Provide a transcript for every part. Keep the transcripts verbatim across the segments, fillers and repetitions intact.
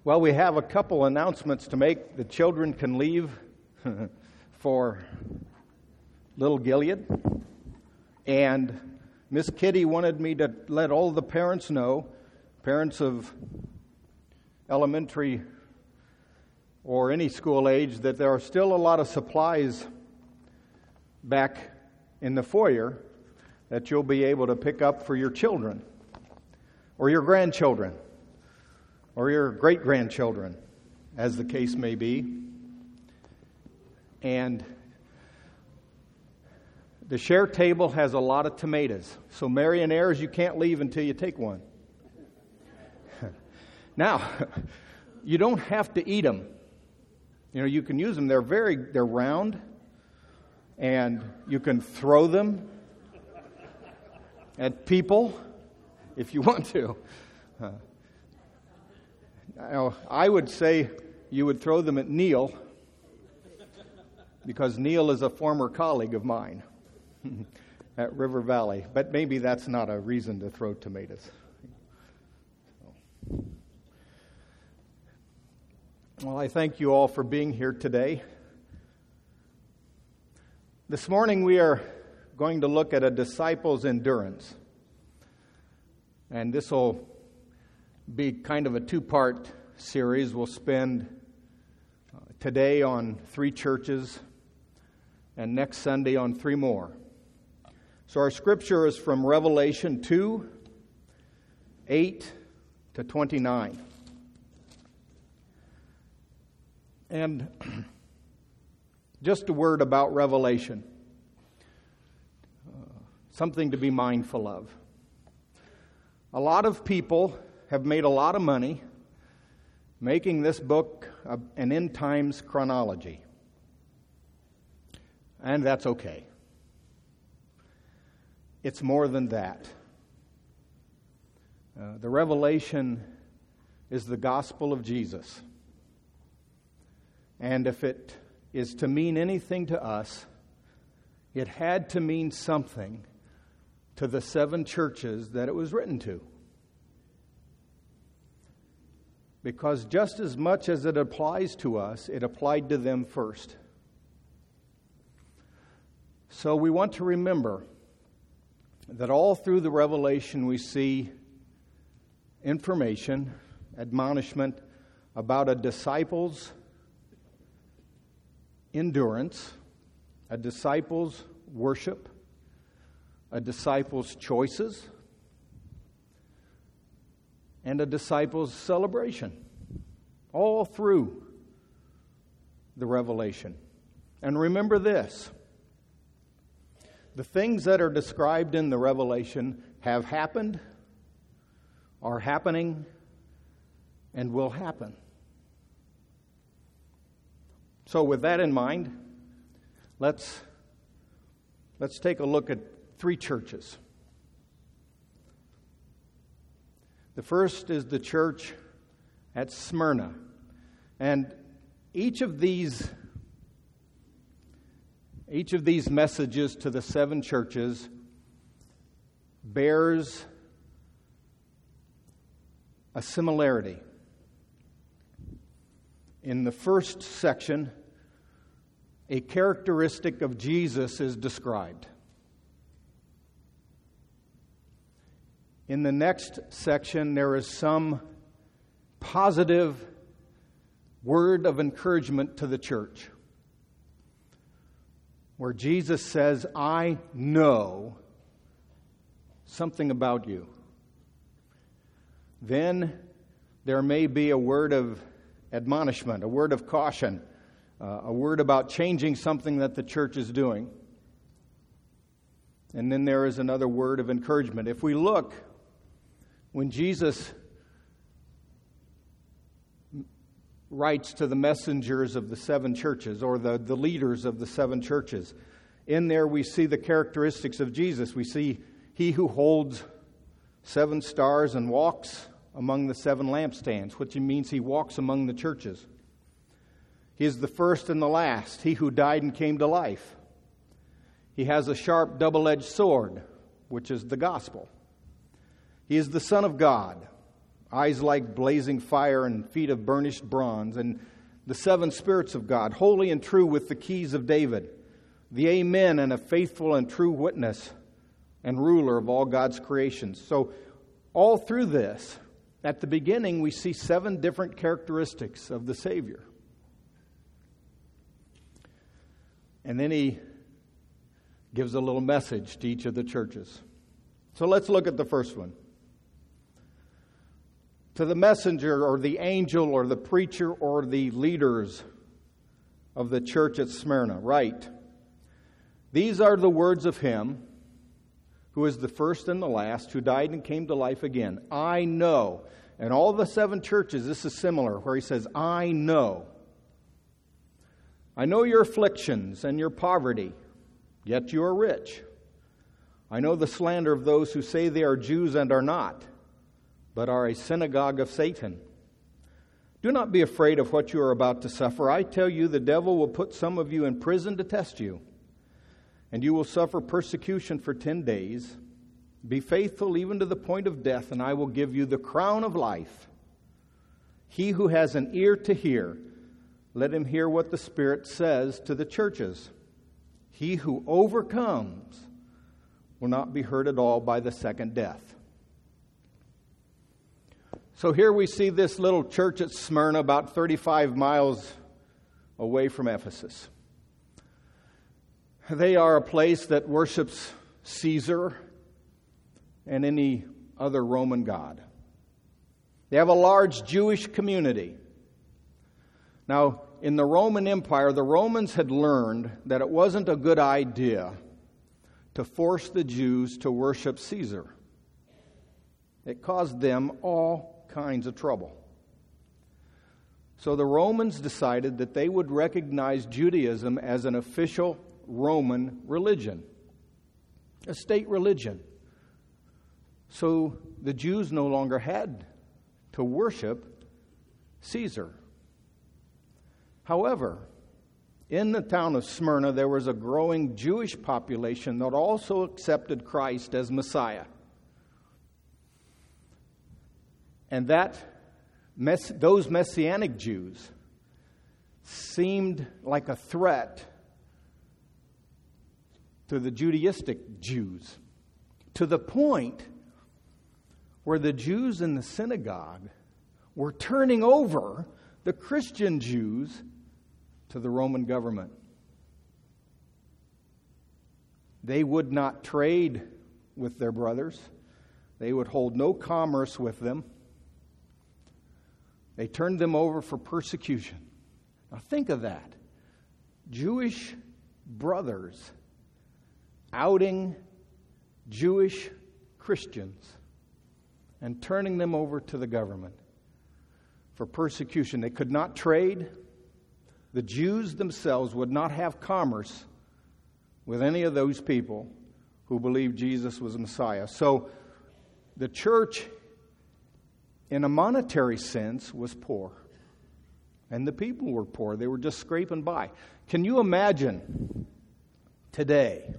Well, we have a couple announcements to make. The children can leave for Little Gilead. And Miss Kitty wanted me to let all the parents know, parents of elementary or any school age, that there are still a lot of supplies back in the foyer that you'll be able to pick up for your children or your grandchildren or your great-grandchildren, as the case may be. And the share table has a lot of tomatoes. So Marionaires, you can't leave until you take one. Now, you don't have to eat them. You know, you can use them. They're very, they're round, and you can throw them at people if you want to. Uh, now, I would say you would throw them at Neil, because Neil is a former colleague of mine at River Valley. But maybe that's not a reason to throw tomatoes. Well, I thank you all for being here today. This morning we are going to look at a disciple's endurance. And this will be kind of a two-part series. We'll spend uh, today on three churches and next Sunday on three more. So our scripture is from Revelation two, eight to twenty-nine. And just a word about Revelation, uh, something to be mindful of. A lot of people have made a lot of money making this book a, an end times chronology. And that's okay. It's more than that. Uh, the Revelation is the gospel of Jesus. And if it is to mean anything to us, it had to mean something to the seven churches that it was written to. Because just as much as it applies to us, it applied to them first. So we want to remember that all through the Revelation we see information, admonishment about a disciple's endurance, a disciple's worship, a disciple's choices, and a disciple's celebration, all through the Revelation. And remember this: the things that are described in the Revelation have happened, are happening, and will happen. So with that in mind, let's let's take a look at three churches. The first is the church at Smyrna. And each of these each of these messages to the seven churches bears a similarity. In the first section, a characteristic of Jesus is described. In the next section, there is some positive word of encouragement to the church, where Jesus says, I know something about you. Then there may be a word of admonishment, a word of caution, uh, a word about changing something that the church is doing. And then there is another word of encouragement. If we look, when Jesus writes to the messengers of the seven churches, or the, the leaders of the seven churches, in there we see the characteristics of Jesus. We see he who holds seven stars and walks among the seven lampstands, which means he walks among the churches. He is the first and the last, he who died and came to life. He has a sharp double-edged sword, which is the gospel. He is the Son of God, eyes like blazing fire and feet of burnished bronze, and the seven spirits of God, holy and true with the keys of David, the Amen and a faithful and true witness and ruler of all God's creations. So all through this, at the beginning, we see seven different characteristics of the Savior. And then he gives a little message to each of the churches. So let's look at the first one. To the messenger or the angel or the preacher or the leaders of the church at Smyrna, write, these are the words of him who is the first and the last, who died and came to life again. I know. And all the seven churches, this is similar, where he says, I know. I know your afflictions and your poverty, yet you are rich. I know the slander of those who say they are Jews and are not, but are a synagogue of Satan. Do not be afraid of what you are about to suffer. I tell you, the devil will put some of you in prison to test you, and you will suffer persecution for ten days. Be faithful even to the point of death, and I will give you the crown of life. He who has an ear to hear, let him hear what the Spirit says to the churches. He who overcomes will not be hurt at all by the second death. So here we see this little church at Smyrna, about thirty-five miles away from Ephesus. They are a place that worships Caesar and any other Roman god. They have a large Jewish community. Now, in the Roman Empire, the Romans had learned that it wasn't a good idea to force the Jews to worship Caesar. It caused them all kinds of trouble. So the Romans decided that they would recognize Judaism as an official Roman religion, a state religion. So the Jews no longer had to worship Caesar. However, in the town of Smyrna, there was a growing Jewish population that also accepted Christ as Messiah. And that mess, those Messianic Jews seemed like a threat to the Judaistic Jews, to the point where the Jews in the synagogue were turning over the Christian Jews to the Roman government. They would not trade with their brothers. They would hold no commerce with them. They turned them over for persecution. Now think of that. Jewish brothers outing Jewish Christians and turning them over to the government for persecution. They could not trade. The Jews themselves would not have commerce with any of those people who believed Jesus was Messiah. So the church, in a monetary sense, was poor. And the people were poor. They were just scraping by. Can you imagine today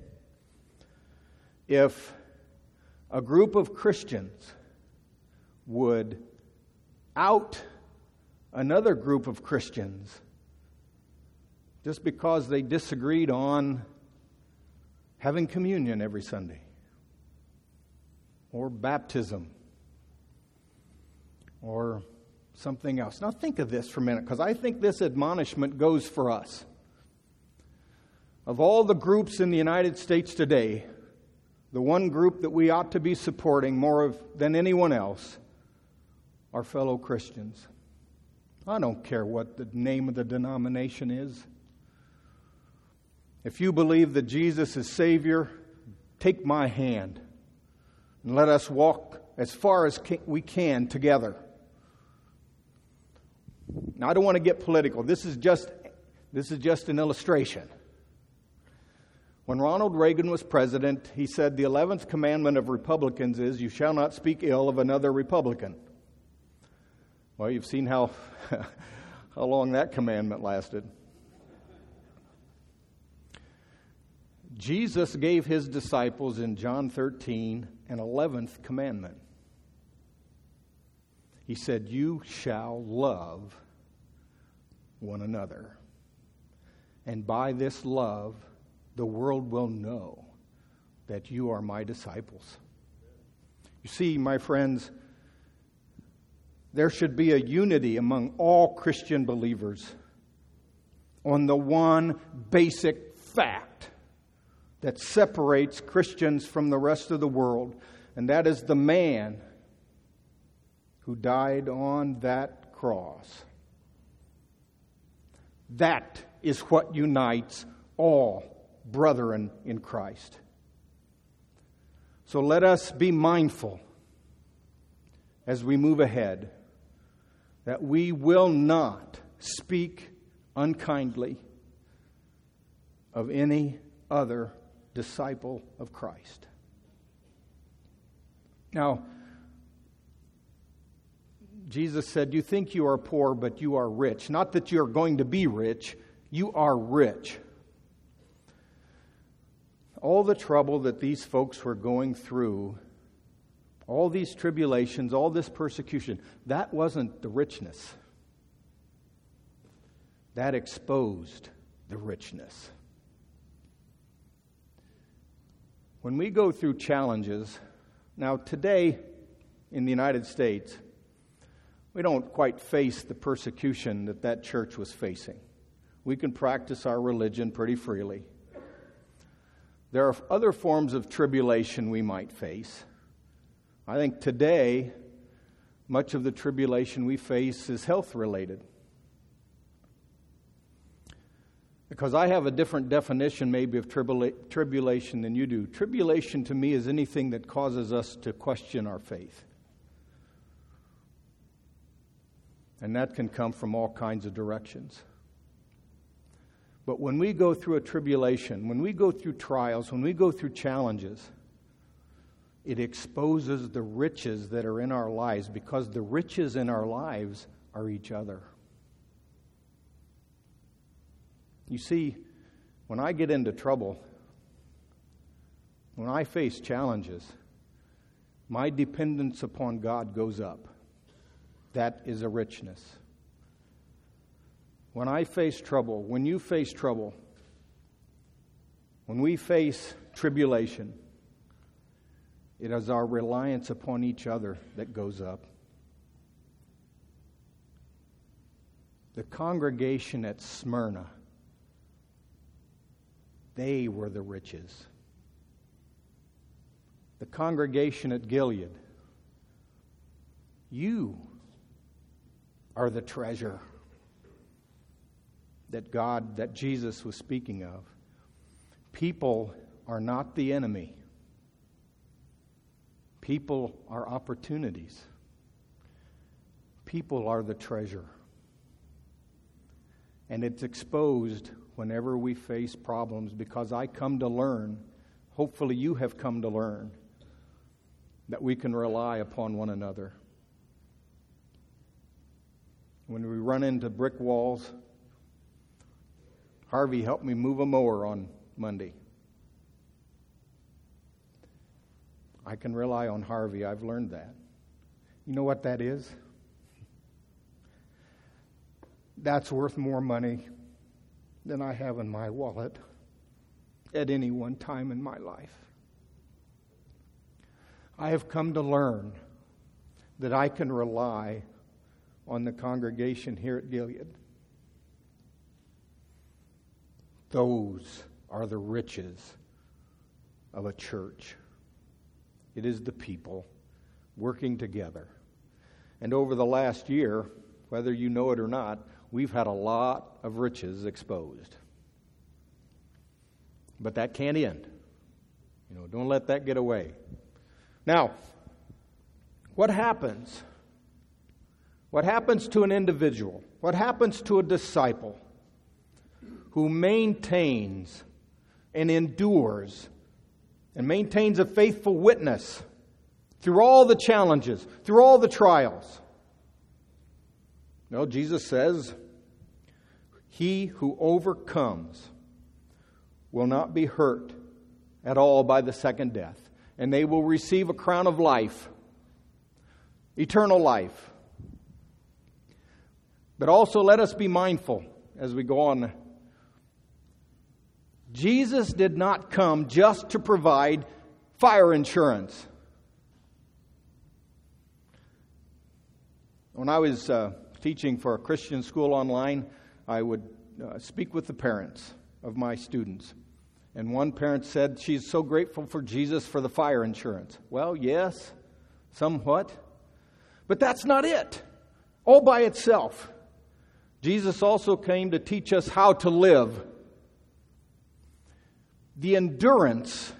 if a group of Christians would out another group of Christians just because they disagreed on having communion every Sunday or baptism or something else? Now think of this for a minute, because I think this admonishment goes for us. Of all the groups in the United States today, the one group that we ought to be supporting more of than anyone else are fellow Christians. I don't care what the name of the denomination is. If you believe that Jesus is Savior, take my hand and let us walk as far as we can together. Now, I don't want to get political. This is just this is just an illustration. When Ronald Reagan was president, he said the eleventh commandment of Republicans is, you shall not speak ill of another Republican. Well, you've seen how how long that commandment lasted. Jesus gave his disciples in John thirteen an eleventh commandment. He said, you shall love one another. And by this love, the world will know that you are my disciples. You see, my friends, there should be a unity among all Christian believers on the one basic fact that separates Christians from the rest of the world, and that is the man who died on that cross. That is what unites all brethren in Christ. So let us be mindful as we move ahead that we will not speak unkindly of any other disciple of Christ. Now, Jesus said, you think you are poor, but you are rich. Not that you are going to be rich, you are rich. All the trouble that these folks were going through, all these tribulations, all this persecution, that wasn't the richness. That exposed the richness. When we go through challenges, now today in the United States, we don't quite face the persecution that that church was facing. We can practice our religion pretty freely. There are other forms of tribulation we might face. I think today, much of the tribulation we face is health-related. Because I have a different definition maybe of tribula- tribulation than you do. Tribulation to me is anything that causes us to question our faith. And that can come from all kinds of directions. But when we go through a tribulation, when we go through trials, when we go through challenges, it exposes the riches that are in our lives, because the riches in our lives are each other. You see, when I get into trouble, when I face challenges, my dependence upon God goes up. That is a richness. When I face trouble, when you face trouble, when we face tribulation, it is our reliance upon each other that goes up. The congregation at Smyrna, they were the riches. The congregation at Gilead, you are the treasure that God, that Jesus was speaking of. People are not the enemy. People are opportunities. People are the treasure. And it's exposed whenever we face problems, because I come to learn, hopefully you have come to learn, that we can rely upon one another. When we run into brick walls, Harvey helped me move a mower on Monday. I can rely on Harvey. I've learned that. You know what that is? That's worth more money than I have in my wallet at any one time in my life. I have come to learn that I can rely on the congregation here at Gilead. Those are the riches of a church. It is the people working together. And over the last year, whether you know it or not, we've had a lot of riches exposed. But that can't end. You know, don't let that get away. Now, what happens? What happens to an individual? What happens to a disciple who maintains and endures and maintains a faithful witness through all the challenges, through all the trials? Well, Jesus says, he who overcomes will not be hurt at all by the second death, and they will receive a crown of life, eternal life. But also let us be mindful as we go on. Jesus did not come just to provide fire insurance. When I was uh, teaching for a Christian school online, I would uh, speak with the parents of my students. And one parent said she's so grateful for Jesus for the fire insurance. Well, yes, somewhat. But that's not it, all by itself. Jesus also came to teach us how to live. The endurance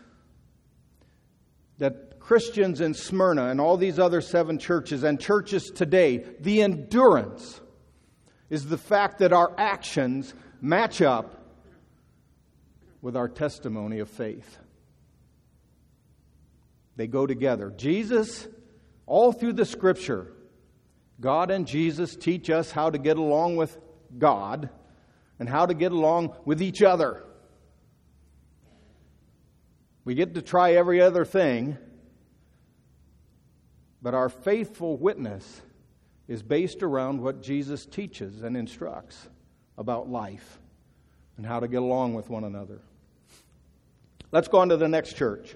that Christians in Smyrna and all these other seven churches and churches today, the endurance is the fact that our actions match up with our testimony of faith. They go together. Jesus, all through the Scripture, God and Jesus teach us how to get along with God and how to get along with each other. We get to try every other thing, but our faithful witness is based around what Jesus teaches and instructs about life and how to get along with one another. Let's go on to the next church.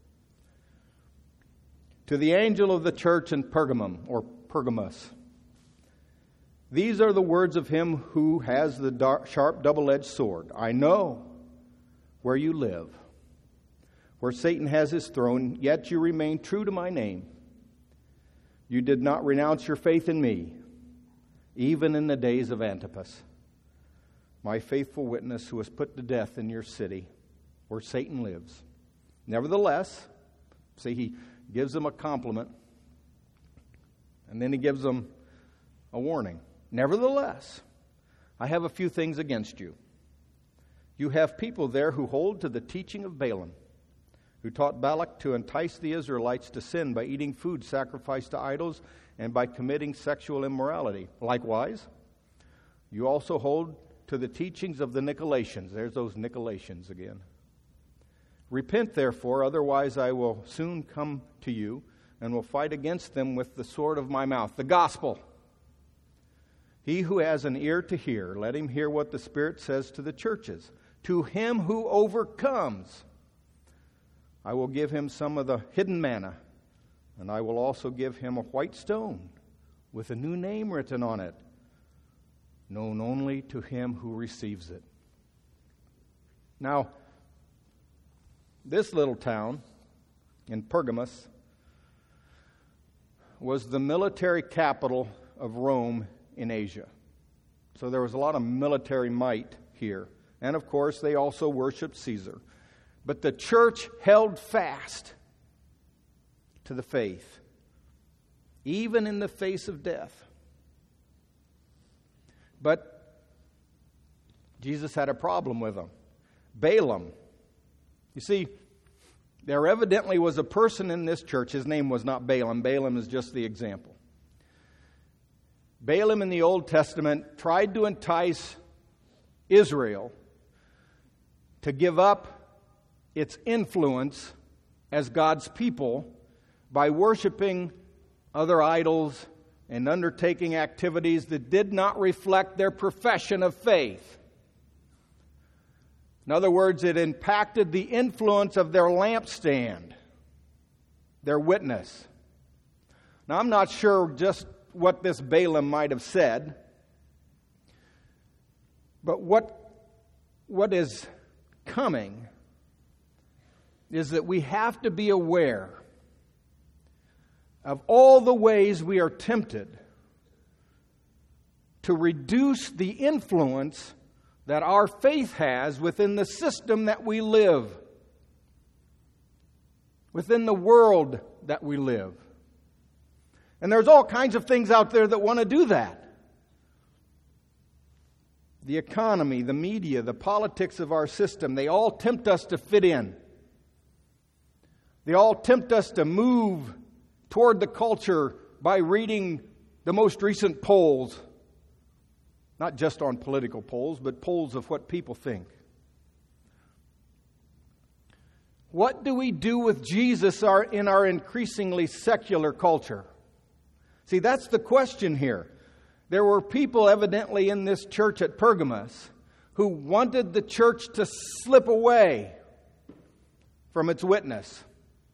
To the angel of the church in Pergamum, or Pergamos. These are the words of him who has the dark, sharp double-edged sword. I know where you live, where Satan has his throne, yet you remain true to my name. You did not renounce your faith in me, even in the days of Antipas, my faithful witness who was put to death in your city, where Satan lives. Nevertheless, see, he gives them a compliment, and then he gives them a warning. Nevertheless, I have a few things against you. You have people there who hold to the teaching of Balaam, who taught Balak to entice the Israelites to sin by eating food sacrificed to idols and by committing sexual immorality. Likewise, you also hold to the teachings of the Nicolaitans. There's those Nicolaitans again. Repent, therefore, otherwise I will soon come to you and will fight against them with the sword of my mouth. The gospel. He who has an ear to hear, let him hear what the Spirit says to the churches. To him who overcomes, I will give him some of the hidden manna, and I will also give him a white stone with a new name written on it, known only to him who receives it. Now, this little town in Pergamos was the military capital of Rome in Asia. So there was a lot of military might here. And of course, they also worshiped Caesar. But the church held fast to the faith, even in the face of death. But Jesus had a problem with them. Balaam. You see, there evidently was a person in this church. His name was not Balaam. Balaam is just the example. Balaam in the Old Testament tried to entice Israel to give up its influence as God's people by worshiping other idols and undertaking activities that did not reflect their profession of faith. In other words, it impacted the influence of their lampstand, their witness. Now, I'm not sure just what this Balaam might have said, but what, what is coming is that we have to be aware of all the ways we are tempted to reduce the influence that our faith has within the system that we live, within the world that we live. And there's all kinds of things out there that want to do that. The economy, the media, the politics of our system, they all tempt us to fit in. They all tempt us to move toward the culture by reading the most recent polls. Not just on political polls, but polls of what people think. What do we do with Jesus in our increasingly secular culture? See, that's the question here. There were people evidently in this church at Pergamos who wanted the church to slip away from its witness.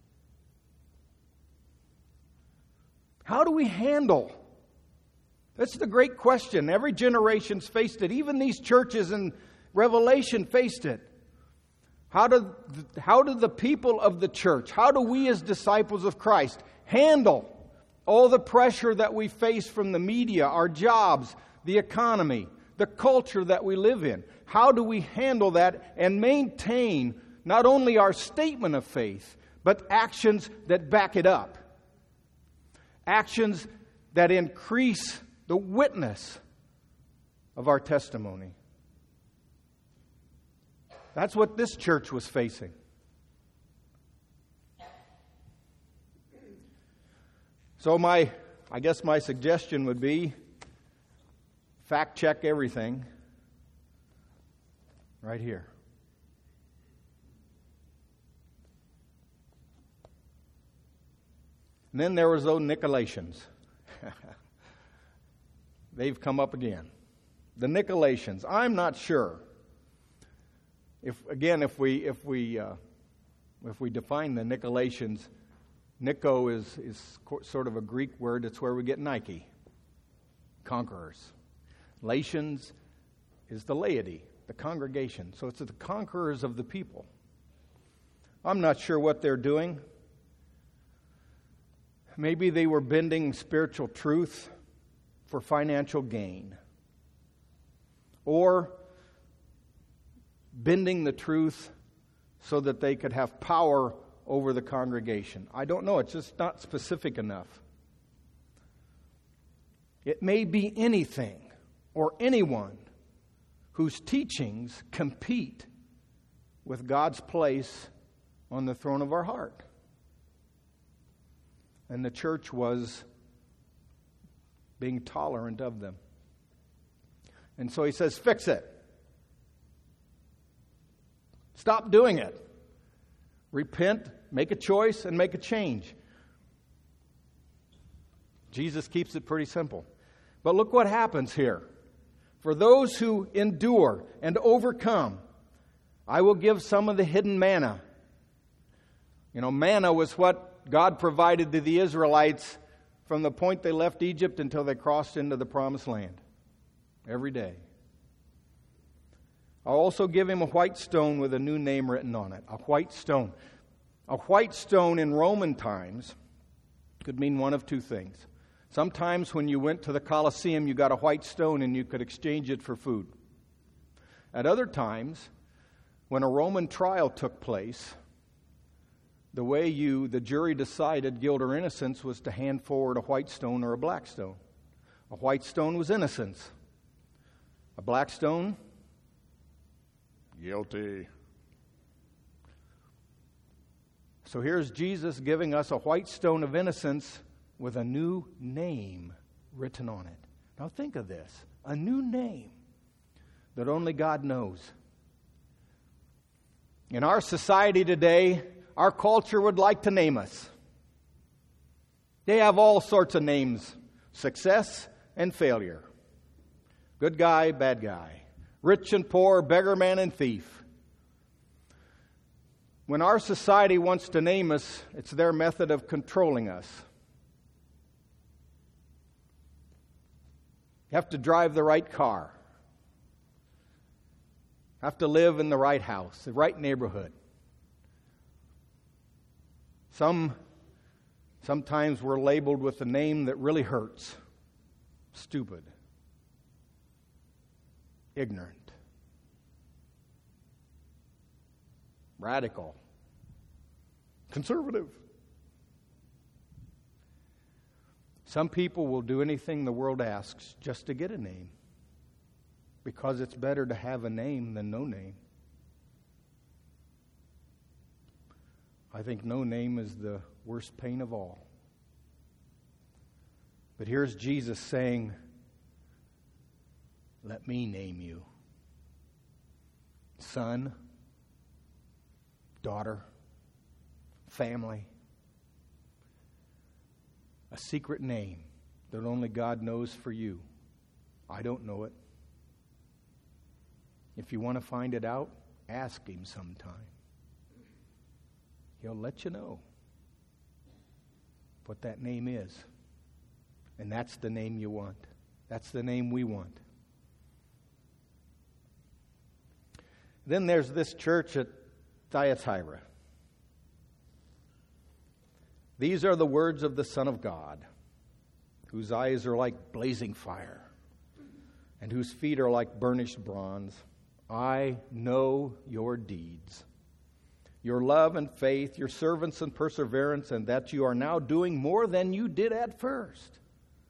How do we handle? That's the great question. Every generation's faced it. Even these churches in Revelation faced it. How do, how do the people of the church, how do we as disciples of Christ handle all the pressure that we face from the media, our jobs, the economy, the culture that we live in? How do we handle that and maintain not only our statement of faith, but actions that back it up? Actions that increase the witness of our testimony. That's what this church was facing. So my, I guess my suggestion would be, fact check everything right here. And then there was those Nicolaitans. They've come up again. The Nicolaitans. I'm not sure. If again, if we if we uh, if we define the Nicolaitans, Nico is is sort of a Greek word. It's where we get Nike, conquerors. Lations is the laity, the congregation. So it's the conquerors of the people. I'm not sure what they're doing. Maybe they were bending spiritual truth for financial gain, or bending the truth so that they could have power over the congregation. I don't know. It's just not specific enough. It may be anything or anyone whose teachings compete with God's place on the throne of our heart. And the church was being tolerant of them. And so he says, fix it. Stop doing it. Repent, make a choice, and make a change. Jesus keeps it pretty simple. But look what happens here. For those who endure and overcome, I will give some of the hidden manna. You know, manna was what God provided to the Israelites from the point they left Egypt until they crossed into the promised land. Every day. I'll also give him a white stone with a new name written on it. A white stone. A white stone in Roman times could mean one of two things. Sometimes when you went to the Colosseum, you got a white stone and you could exchange it for food. At other times, when a Roman trial took place, the way you, the jury decided guilt or innocence was to hand forward a white stone or a black stone. A white stone was innocence. A black stone, guilty. So here's Jesus giving us a white stone of innocence with a new name written on it. Now think of this. A new name that only God knows. In our society today, our culture would like to name us. They have all sorts of names. Success and failure. Good guy, bad guy. Rich and poor, beggar man and thief. When our society wants to name us, it's their method of controlling us. You have to drive the right car. Have to live in the right house, the right neighborhood. Some, sometimes we're labeled with a name that really hurts. Stupid. Ignorant. Radical. Conservative. Some people will do anything the world asks just to get a name, because it's better to have a name than no name. I think no name is the worst pain of all. But here's Jesus saying, let me name you. Son, daughter, family. A secret name that only God knows for you. I don't know it. If you want to find it out, ask him sometime. He'll let you know what that name is. And that's the name you want. That's the name we want. Then there's this church at Thyatira. These are the words of the Son of God, whose eyes are like blazing fire, and whose feet are like burnished bronze. I know your deeds, your love and faith, your servants and perseverance, and that you are now doing more than you did at first.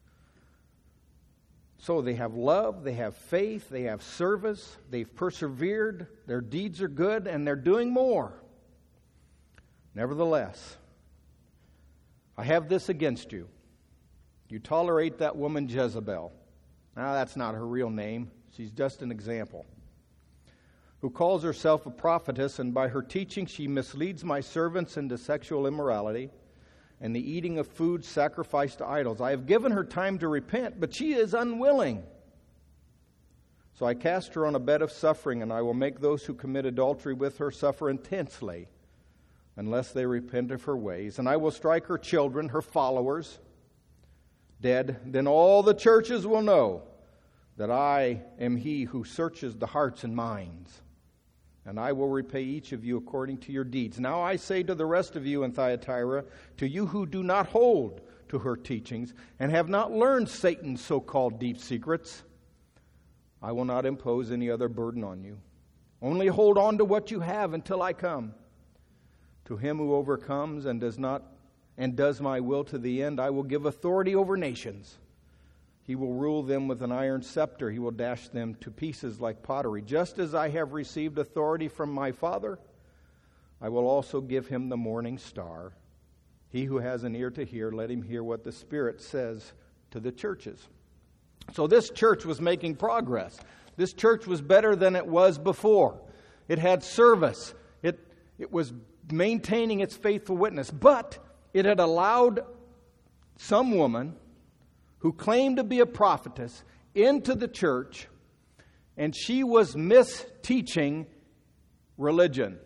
So they have love, they have faith, they have service, they've persevered, their deeds are good, and they're doing more. Nevertheless, I have this against you. You tolerate that woman Jezebel. Now, that's not her real name. She's just an example. Who calls herself a prophetess, and by her teaching she misleads my servants into sexual immorality and the eating of food sacrificed to idols. I have given her time to repent, but she is unwilling. So I cast her on a bed of suffering, and I will make those who commit adultery with her suffer intensely unless they repent of her ways. And I will strike her children, her followers, dead. Then all the churches will know that I am he who searches the hearts and minds. And I will repay each of you according to your deeds. Now I say to the rest of you in Thyatira, to you who do not hold to her teachings and have not learned Satan's so-called deep secrets, I will not impose any other burden on you. Only hold on to what you have until I come. To him who overcomes and does not and does my will to the end, I will give authority over nations. He will rule them with an iron scepter. He will dash them to pieces like pottery. Just as I have received authority from my Father, I will also give him the morning star. He who has an ear to hear, let him hear what the Spirit says to the churches. So this church was making progress. This church was better than it was before. It had service. It, it was maintaining its faithful witness. But it had allowed some woman who claimed to be a prophetess into the church, and she was misteaching religion.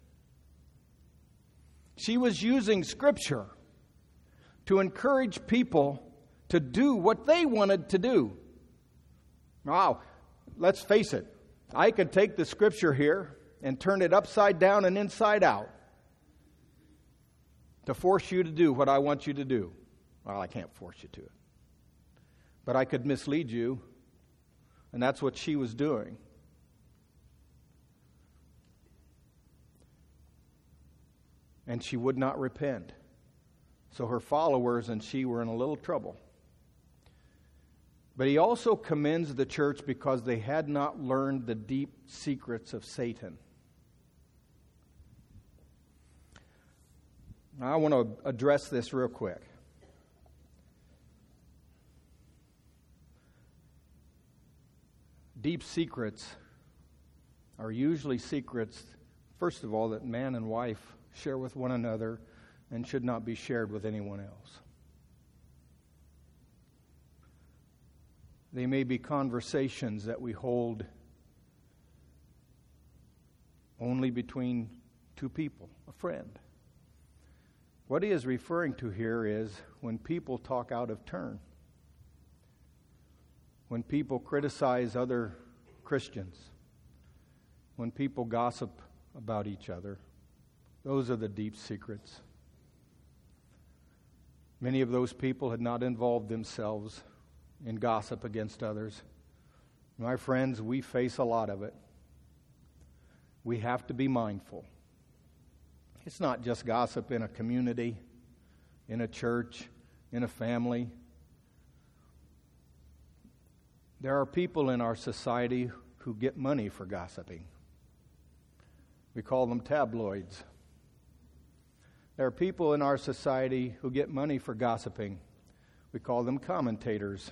She was using Scripture to encourage people to do what they wanted to do. Now, let's face it. I could take the Scripture here and turn it upside down and inside out to force you to do what I want you to do. Well, I can't force you to it. But I could mislead you, and that's what she was doing. And she would not repent. So her followers and she were in a little trouble. But he also commends the church because they had not learned the deep secrets of Satan. Now, I want to address this real quick. Deep secrets are usually secrets, first of all, that man and wife share with one another and should not be shared with anyone else. They may be conversations that we hold only between two people, a friend. What he is referring to here is when people talk out of turn. When people criticize other Christians, when people gossip about each other, those are the deep secrets. Many of those people had not involved themselves in gossip against others. My friends, we face a lot of it. We have to be mindful. It's not just gossip in a community, in a church, in a family. There are people in our society who get money for gossiping. We call them tabloids. There are people in our society who get money for gossiping. We call them commentators.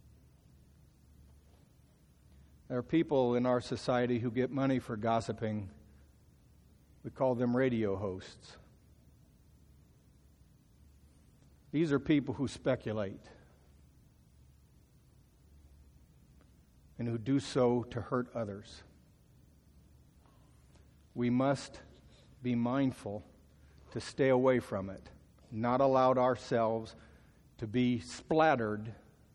There are people in our society who get money for gossiping. We call them radio hosts. These are people who speculate. and who do so to hurt others. We must be mindful to stay away from it, not allow ourselves to be splattered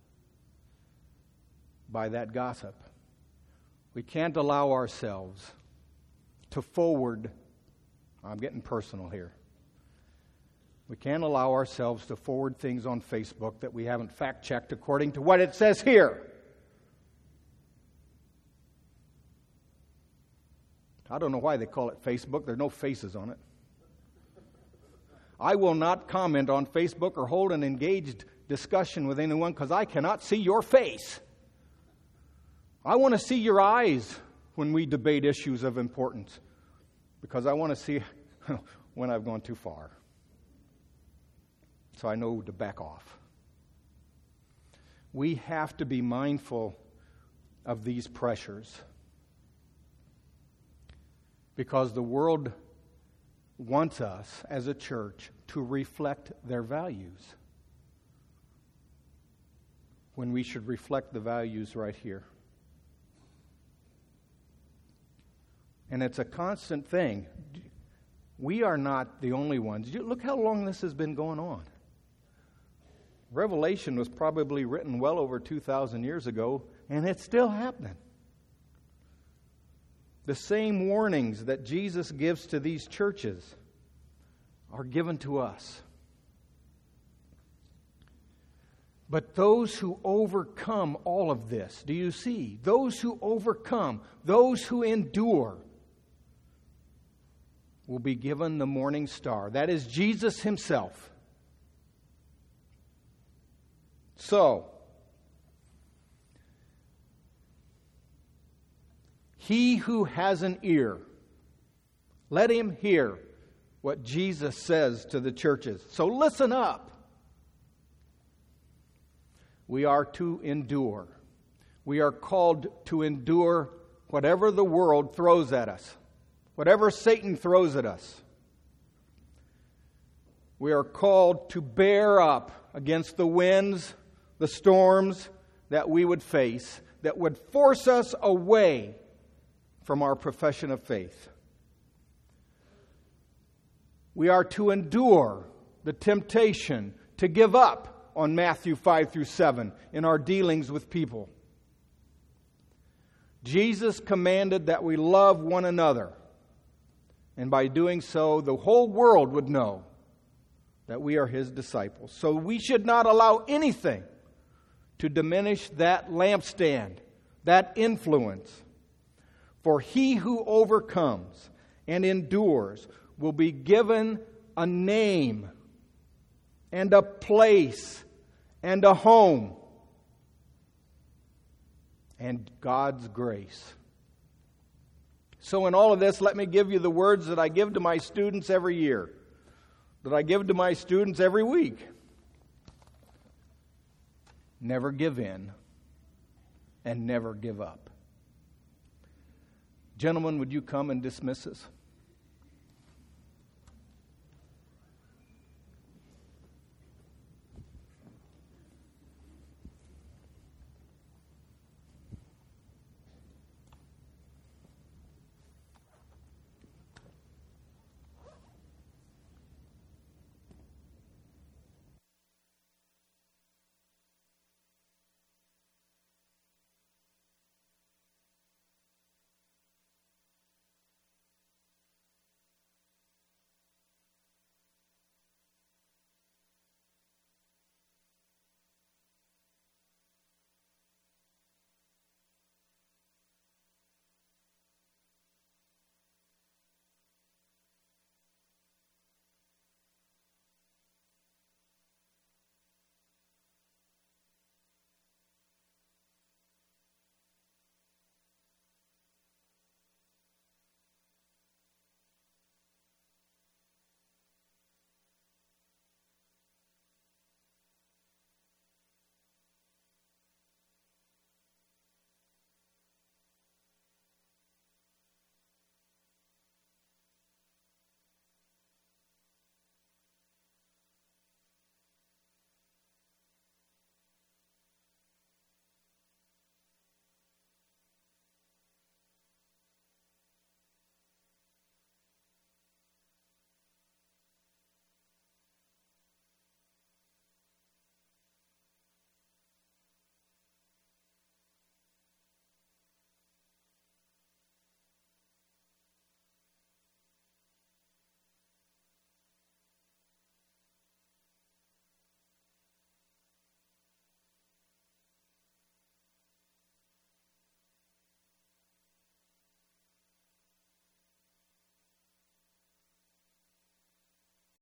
by that gossip. We can't allow ourselves to forward, I'm getting personal here. We can't allow ourselves to forward things on Facebook that we haven't fact-checked according to what it says here. I don't know why they call it Facebook. There are no faces on it. I will not comment on Facebook or hold an engaged discussion with anyone because I cannot see your face. I want to see your eyes when we debate issues of importance because I want to see when I've gone too far. So I know to back off. We have to be mindful of these pressures because the world wants us as a church to reflect their values when we should reflect the values right here. And it's a constant thing. We are not the only ones. Look how long this has been going on. Revelation was probably written well over two thousand years ago, and it's still happening. The same warnings that Jesus gives to these churches are given to us. But those who overcome all of this, do you see? Those who overcome, those who endure, will be given the morning star. That is Jesus himself. So, he who has an ear, let him hear what Jesus says to the churches. So listen up. We are to endure. We are called to endure whatever the world throws at us, whatever Satan throws at us. We are called to bear up against the winds, the storms that we would face, that would force us away from our profession of faith. We are to endure the temptation to give up on Matthew five through seven in our dealings with people. Jesus commanded that we love one another, and by doing so, the whole world would know that we are His disciples. So we should not allow anything to diminish that lampstand, that influence. For he who overcomes and endures will be given a name and a place and a home and God's grace. So in all of this, let me give you the words that I give to my students every year, that I give to my students every week. Never give in and never give up. Gentlemen, would you come and dismiss us?